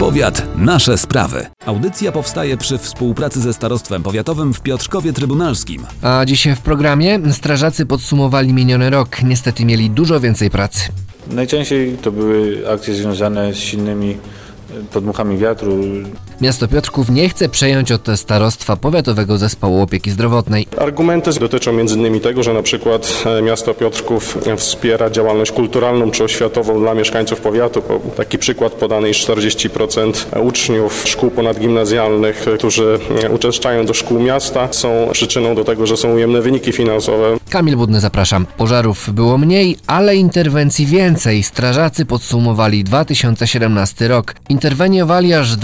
powiat, nasze sprawy. Audycja powstaje przy współpracy ze Starostwem Powiatowym w Piotrkowie Trybunalskim. A dzisiaj w programie strażacy podsumowali miniony rok. Niestety mieli dużo więcej pracy. Najczęściej to były akcje związane z silnymi podmuchami wiatru. Miasto Piotrków nie chce przejąć od Starostwa Powiatowego Zespołu Opieki Zdrowotnej. Argumenty dotyczą m.in. tego, że na przykład miasto Piotrków wspiera działalność kulturalną czy oświatową dla mieszkańców powiatu. Taki przykład podany, iż 40% uczniów szkół ponadgimnazjalnych, którzy uczęszczają do szkół miasta, są przyczyną do tego, że są ujemne wyniki finansowe. Kamil Budny, zapraszam. Pożarów było mniej, ale interwencji więcej. Strażacy podsumowali 2017 rok. Interweniowali aż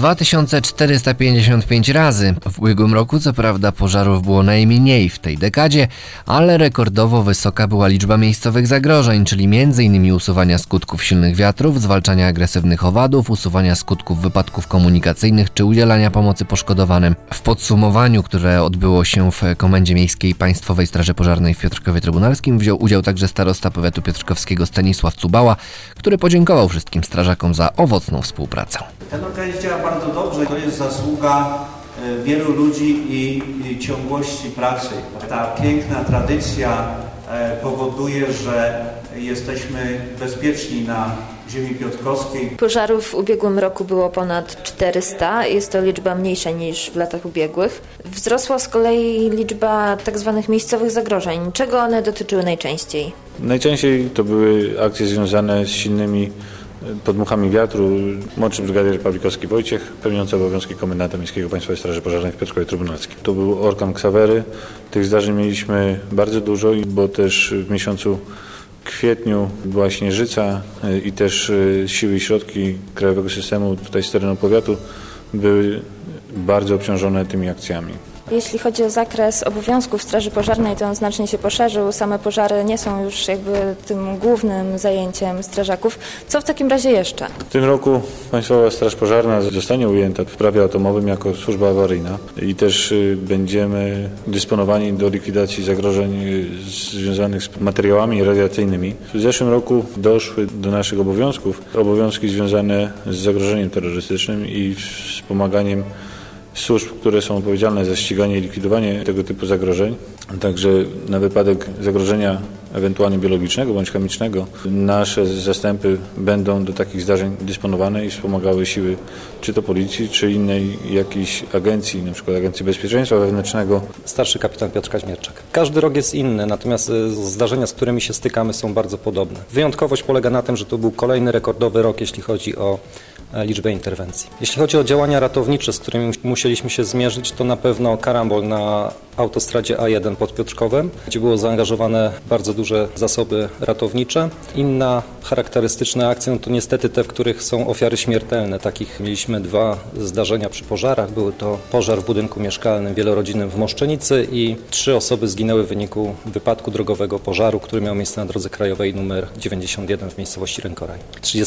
2455 razy. W ubiegłym roku co prawda pożarów było najmniej w tej dekadzie, ale rekordowo wysoka była liczba miejscowych zagrożeń, czyli m.in. usuwania skutków silnych wiatrów, zwalczania agresywnych owadów, usuwania skutków wypadków komunikacyjnych czy udzielania pomocy poszkodowanym. W podsumowaniu, które odbyło się w Komendzie Miejskiej Państwowej Straży Pożarnej w Piotrkowie Trybunalskim, wziął udział także starosta powiatu piotrkowskiego Stanisław Cubała, który podziękował wszystkim strażakom za owocną współpracę. Ten organizm działa bardzo dobrze. To jest zasługa wielu ludzi i ciągłości pracy. Ta piękna tradycja powoduje, że jesteśmy bezpieczni na ziemi piotrkowskiej. Pożarów w ubiegłym roku było ponad 400. Jest to liczba mniejsza niż w latach ubiegłych. Wzrosła z kolei liczba tzw. miejscowych zagrożeń. Czego one dotyczyły najczęściej? Najczęściej to były akcje związane z silnymi podmuchami wiatru. Młodszy brygadier Pawlikowski Wojciech, pełniący obowiązki komendanta Miejskiego Państwowej Straży Pożarnej w Piotrkowie Trybunalskim. To był orkan Ksawery. Tych zdarzeń mieliśmy bardzo dużo, bo też w miesiącu kwietniu była śnieżyca i też siły i środki krajowego systemu tutaj z terenu powiatu były bardzo obciążone tymi akcjami. Jeśli chodzi o zakres obowiązków Straży Pożarnej, to on znacznie się poszerzył. Same pożary nie są już tym głównym zajęciem strażaków. Co w takim razie jeszcze? W tym roku Państwowa Straż Pożarna zostanie ujęta w prawie atomowym jako służba awaryjna i też będziemy dysponowani do likwidacji zagrożeń związanych z materiałami radiacyjnymi. W zeszłym roku doszły do naszych obowiązki związane z zagrożeniem terrorystycznym i wspomaganiem służb, które są odpowiedzialne za ściganie i likwidowanie tego typu zagrożeń. Także na wypadek zagrożenia ewentualnie biologicznego bądź chemicznego nasze zastępy będą do takich zdarzeń dysponowane i wspomagały siły czy to policji, czy innej jakiejś agencji, na przykład Agencji Bezpieczeństwa Wewnętrznego. Starszy kapitan Piotr Kaźmierczak. Każdy rok jest inny, natomiast zdarzenia, z którymi się stykamy, są bardzo podobne. Wyjątkowość polega na tym, że to był kolejny rekordowy rok, jeśli chodzi o liczbę interwencji. Jeśli chodzi o działania ratownicze, z którymi musieliśmy się zmierzyć, to na pewno karambol na autostradzie A1 pod Piotrkowem, gdzie było zaangażowane bardzo duże zasoby ratownicze. Inna charakterystyczna akcja to niestety te, w których są ofiary śmiertelne. Takich mieliśmy 2 zdarzenia przy pożarach. Były to pożar w budynku mieszkalnym wielorodzinnym w Moszczenicy i 3 osoby zginęły w wyniku wypadku drogowego pożaru, który miał miejsce na drodze krajowej nr 91 w miejscowości Rękoraj.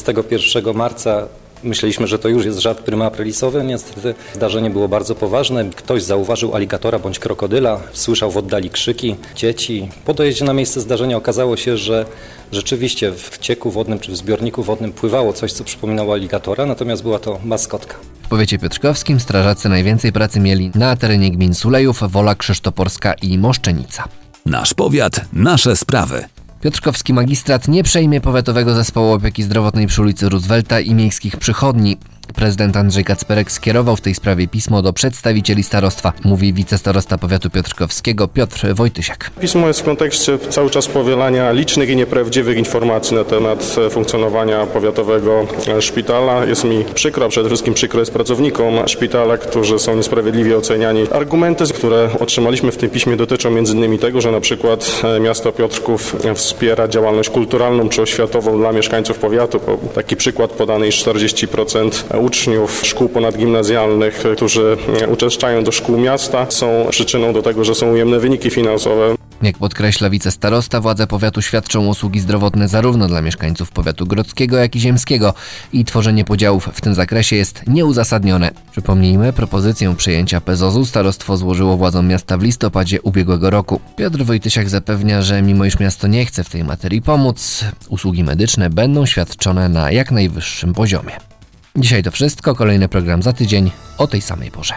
31 marca myśleliśmy, że to już jest żart prymaaprilisowy. Niestety zdarzenie było bardzo poważne. Ktoś zauważył aligatora bądź krokodyla, słyszał w oddali krzyki dzieci. Po dojeździe na miejsce zdarzenia okazało się, że rzeczywiście w cieku wodnym czy w zbiorniku wodnym pływało coś, co przypominało aligatora, natomiast była to maskotka. W powiecie piotrkowskim strażacy najwięcej pracy mieli na terenie gmin Sulejów, Wola Krzysztoporska i Moszczenica. Nasz powiat, nasze sprawy. Piotrkowski magistrat nie przejmie Powiatowego Zespołu Opieki Zdrowotnej przy ulicy Roosevelta i miejskich przychodni. Prezydent Andrzej Kacperek skierował w tej sprawie pismo do przedstawicieli starostwa, mówi wicestarosta powiatu piotrkowskiego Piotr Wojtysiak. Pismo jest w kontekście cały czas powielania licznych i nieprawdziwych informacji na temat funkcjonowania powiatowego szpitala. Jest mi przykro, a przede wszystkim przykro jest pracownikom szpitala, którzy są niesprawiedliwie oceniani. Argumenty, które otrzymaliśmy w tym piśmie, dotyczą m.in. tego, że na przykład miasto Piotrków wspiera działalność kulturalną czy oświatową dla mieszkańców powiatu. Taki przykład podany, iż 40% uczniów szkół ponadgimnazjalnych, którzy uczęszczają do szkół miasta, są przyczyną do tego, że są ujemne wyniki finansowe. Jak podkreśla wicestarosta, władze powiatu świadczą usługi zdrowotne zarówno dla mieszkańców powiatu grodzkiego, jak i ziemskiego i tworzenie podziałów w tym zakresie jest nieuzasadnione. Przypomnijmy, propozycję przejęcia PZOZ-u starostwo złożyło władzom miasta w listopadzie ubiegłego roku. Piotr Wojtysiak zapewnia, że mimo iż miasto nie chce w tej materii pomóc, usługi medyczne będą świadczone na jak najwyższym poziomie. Dzisiaj to wszystko, kolejny program za tydzień o tej samej porze.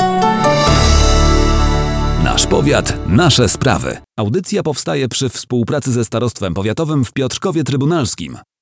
Nasz powiat, nasze sprawy. Audycja powstaje przy współpracy ze Starostwem Powiatowym w Piotrkowie Trybunalskim.